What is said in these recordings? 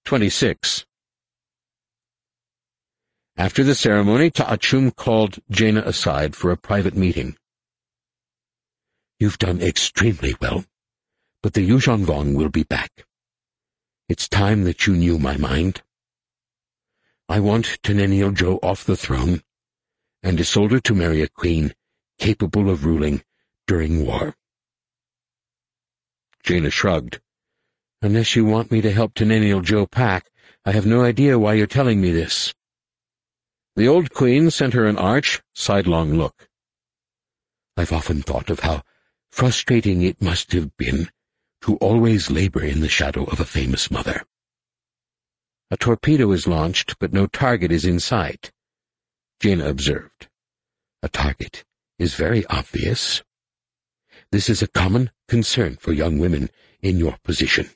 26. After the ceremony, Ta'achum called Jaina aside for a private meeting. "You've done extremely well, but the Yuzhanvong will be back. It's time that you knew my mind. I want Teneniel Zhou off the throne, and Isolde to marry a queen capable of ruling during war." Jaina shrugged. "Unless you want me to help Teneniel Zhou pack, I have no idea why you're telling me this." The old queen sent her an arch, sidelong look. "I've often thought of how frustrating it must have been to always labor in the shadow of a famous mother. A torpedo is launched, but no target is in sight," Jaina observed. "A target is very obvious. This is a common concern for young women in your position."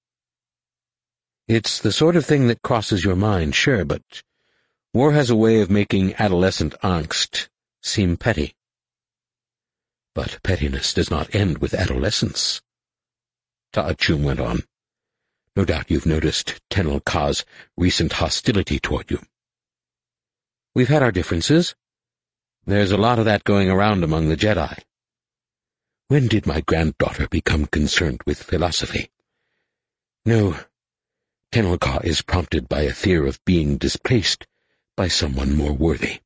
"It's the sort of thing that crosses your mind, sure, but war has a way of making adolescent angst seem petty." "But pettiness does not end with adolescence," Ta'achum went on. "No doubt you've noticed Tenel Ka's recent hostility toward you." "We've had our differences. There's a lot of that going around among the Jedi." "When did my granddaughter become concerned with philosophy?" "No, Tenel Ka is prompted by a fear of being displaced by someone more worthy."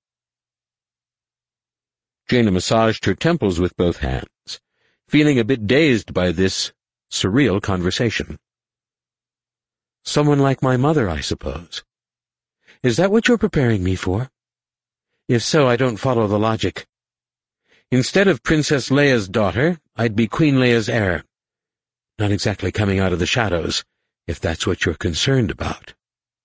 Jaina massaged her temples with both hands, feeling a bit dazed by this surreal conversation. "Someone like my mother, I suppose. Is that what you're preparing me for? If so, I don't follow the logic. Instead of Princess Leia's daughter, I'd be Queen Leia's heir. Not exactly coming out of the shadows, if that's what you're concerned about."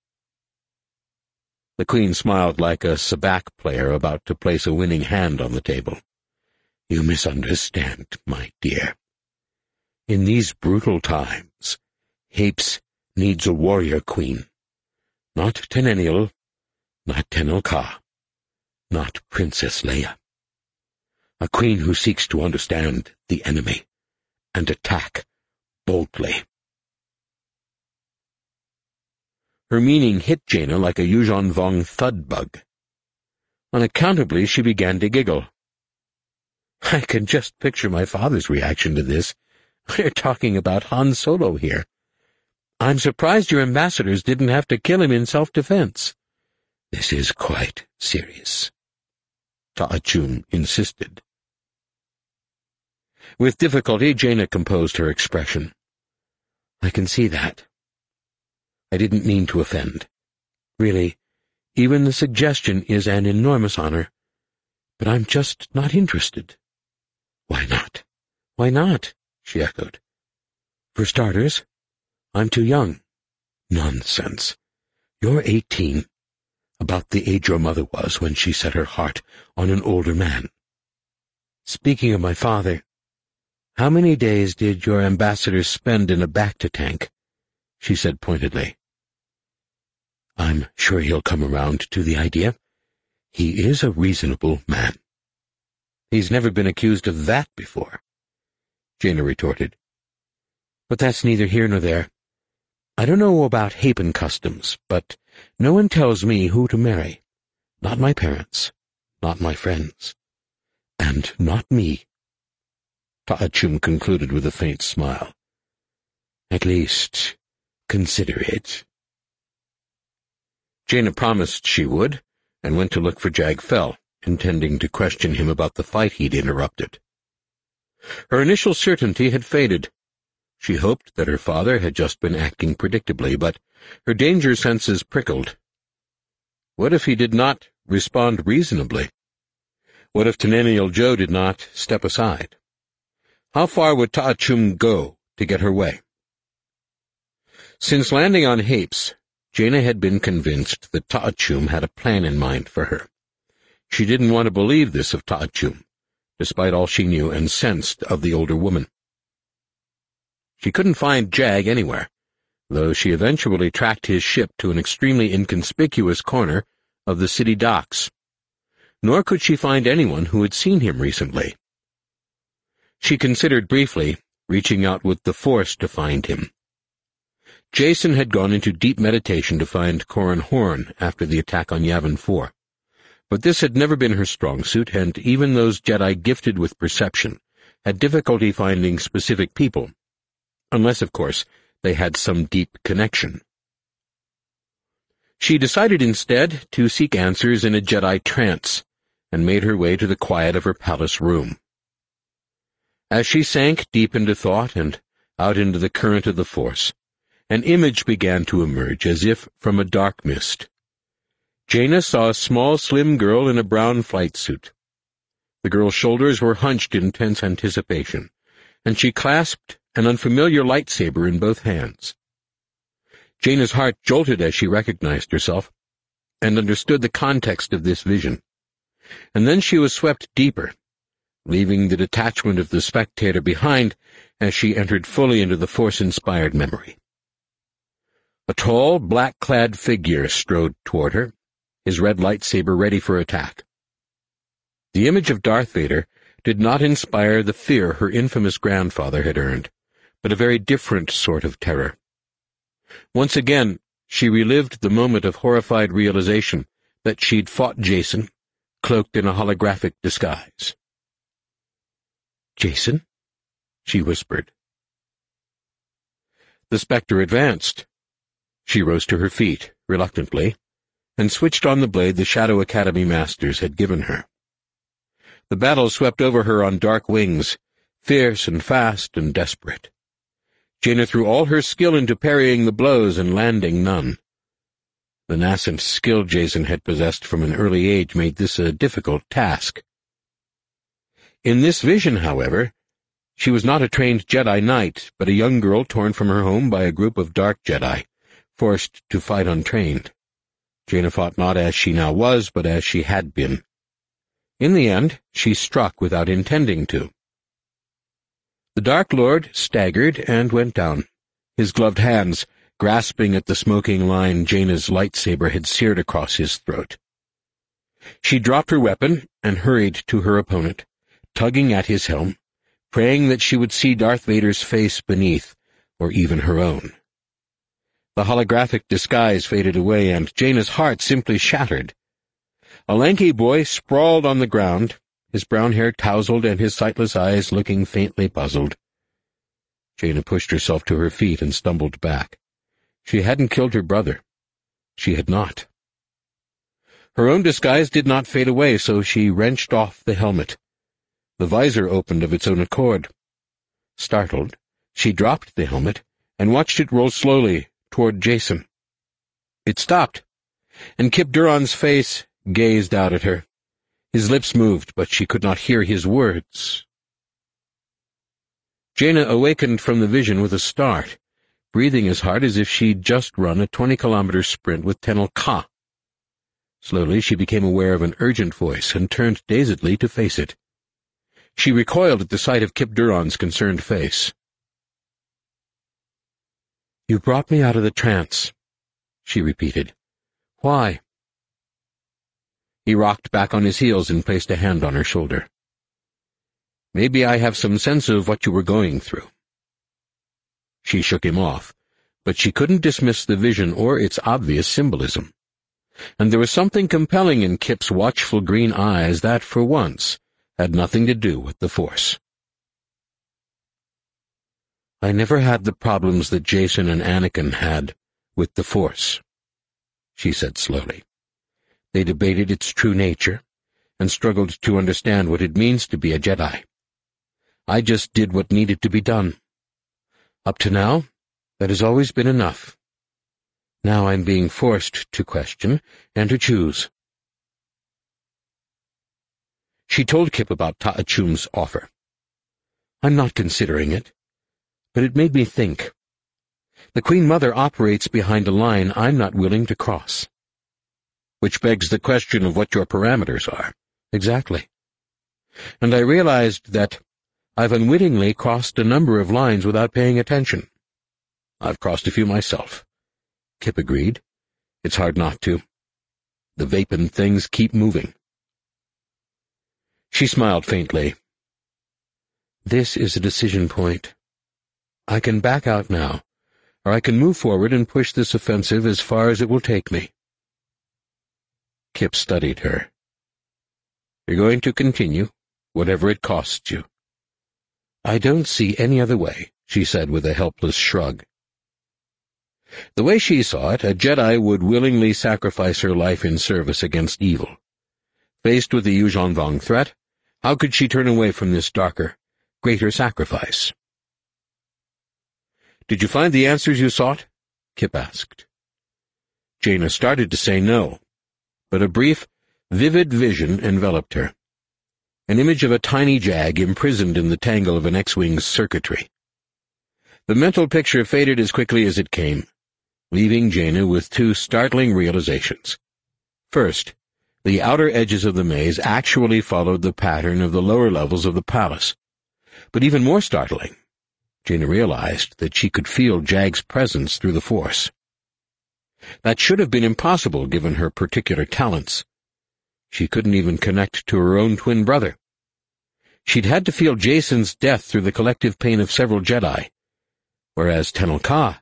The queen smiled like a sabacc player about to place a winning hand on the table. "You misunderstand, my dear. In these brutal times, Hapes needs a warrior queen. Not Teneniel, not Tenel Ka, not Princess Leia. A queen who seeks to understand the enemy and attack boldly." Her meaning hit Jaina like a Yuzhanvong thud bug. Unaccountably, she began to giggle. "I can just picture my father's reaction to this. We're talking about Han Solo here. I'm surprised your ambassadors didn't have to kill him in self-defense." "This is quite serious," Ta'achum insisted. With difficulty, Jaina composed her expression. "I can see that. I didn't mean to offend. Really, even the suggestion is an enormous honor, but I'm just not interested." "Why not?" "Why not?" she echoed. "For starters, I'm too young." "Nonsense. You're 18, about the age your mother was when she set her heart on an older man." "Speaking of my father, how many days did your ambassadors spend in a Bacta tank?" she said pointedly. "I'm sure he'll come around to the idea. He is a reasonable man." "He's never been accused of that before," Jaina retorted. "But that's neither here nor there. I don't know about Hapan customs, but no one tells me who to marry. Not my parents, not my friends, and not me," Ta'achum concluded with a faint smile. "At least, consider it." Jaina promised she would, and went to look for Jag Fell, intending to question him about the fight he'd interrupted. Her initial certainty had faded. She hoped that her father had just been acting predictably, but her danger senses prickled. What if he did not respond reasonably? What if Teneniel Zhou did not step aside? How far would Ta'achum go to get her way? Since landing on Hapes, Jaina had been convinced that Ta'achum had a plan in mind for her. She didn't want to believe this of Ta'achum, despite all she knew and sensed of the older woman. She couldn't find Jag anywhere, though she eventually tracked his ship to an extremely inconspicuous corner of the city docks. Nor could she find anyone who had seen him recently. She considered briefly reaching out with the Force to find him. Jacen had gone into deep meditation to find Corran Horn after the attack on Yavin 4. But this had never been her strong suit, and even those Jedi gifted with perception had difficulty finding specific people, unless, of course, they had some deep connection. She decided instead to seek answers in a Jedi trance, and made her way to the quiet of her palace room. As she sank deep into thought and out into the current of the Force, an image began to emerge as if from a dark mist. Jaina saw a small, slim girl in a brown flight suit. The girl's shoulders were hunched in tense anticipation, and she clasped an unfamiliar lightsaber in both hands. Jaina's heart jolted as she recognized herself, and understood the context of this vision. And then she was swept deeper, leaving the detachment of the spectator behind as she entered fully into the Force-inspired memory. A tall, black-clad figure strode toward her, his red lightsaber ready for attack. The image of Darth Vader did not inspire the fear her infamous grandfather had earned, but a very different sort of terror. Once again, she relived the moment of horrified realization that she'd fought Jacen, cloaked in a holographic disguise. "Jacen?" she whispered. The spectre advanced. She rose to her feet, reluctantly, and switched on the blade the Shadow Academy masters had given her. The battle swept over her on dark wings, fierce and fast and desperate. Jaina threw all her skill into parrying the blows and landing none. The nascent skill Jacen had possessed from an early age made this a difficult task. In this vision, however, she was not a trained Jedi Knight, but a young girl torn from her home by a group of dark Jedi, forced to fight untrained. Jaina fought not as she now was, but as she had been. In the end, she struck without intending to. The Dark Lord staggered and went down, his gloved hands grasping at the smoking line Jaina's lightsaber had seared across his throat. She dropped her weapon and hurried to her opponent, tugging at his helm, praying that she would see Darth Vader's face beneath, or even her own. The holographic disguise faded away, and Jaina's heart simply shattered. A lanky boy sprawled on the ground, his brown hair tousled and his sightless eyes looking faintly puzzled. Jaina pushed herself to her feet and stumbled back. She hadn't killed her brother. She had not. Her own disguise did not fade away, so she wrenched off the helmet. The visor opened of its own accord. Startled, she dropped the helmet and watched it roll slowly toward Jacen. It stopped, and Kip Duron's face gazed out at her. His lips moved, but she could not hear his words. Jaina awakened from the vision with a start, breathing as hard as if she'd just run a 20-kilometer sprint with Tenel Ka. Slowly she became aware of an urgent voice and turned dazedly to face it. She recoiled at the sight of Kip Duron's concerned face. "You brought me out of the trance," she repeated. "Why?" He rocked back on his heels and placed a hand on her shoulder. "Maybe I have some sense of what you were going through." She shook him off, but she couldn't dismiss the vision or its obvious symbolism. And there was something compelling in Kip's watchful green eyes that, for once, had nothing to do with the Force. "I never had the problems that Jacen and Anakin had with the Force," she said slowly. "They debated its true nature and struggled to understand what it means to be a Jedi. I just did what needed to be done. Up to now, that has always been enough. Now I'm being forced to question and to choose." She told Kip about Ta'achum's offer. "I'm not considering it, but it made me think. The Queen Mother operates behind a line I'm not willing to cross." "Which begs the question of what your parameters are." "Exactly. And I realized that I've unwittingly crossed a number of lines without paying attention." "I've crossed a few myself," Kip agreed. "It's hard not to. The vapid things keep moving." She smiled faintly. "This is a decision point. I can back out now, or I can move forward and push this offensive as far as it will take me. Kip studied her. You're going to continue, whatever it costs you. I don't see any other way, she said with a helpless shrug. The way she saw it, a Jedi would willingly sacrifice her life in service against evil. Faced with the Yuuzhan Vong threat, how could she turn away from this darker, greater sacrifice? Did you find the answers you sought? Kip asked. Jaina started to say no, but a brief, vivid vision enveloped her. An image of a tiny Jag imprisoned in the tangle of an X-Wing's circuitry. The mental picture faded as quickly as it came, leaving Jaina with two startling realizations. First, the outer edges of the maze actually followed the pattern of the lower levels of the palace. But even more startling, Jaina realized that she could feel Jag's presence through the Force. That should have been impossible given her particular talents. She couldn't even connect to her own twin brother. She'd had to feel Jacen's death through the collective pain of several Jedi, whereas Tenel Ka...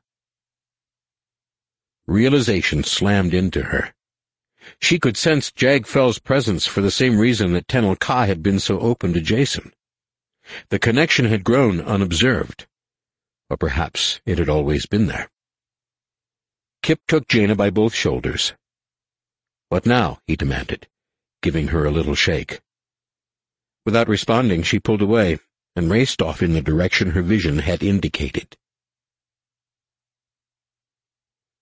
Realization slammed into her. She could sense Jag Fell's presence for the same reason that Tenel Ka had been so open to Jacen. The connection had grown unobserved, or perhaps it had always been there. Kip took Jaina by both shoulders. "What now?" he demanded, giving her a little shake. Without responding, she pulled away and raced off in the direction her vision had indicated.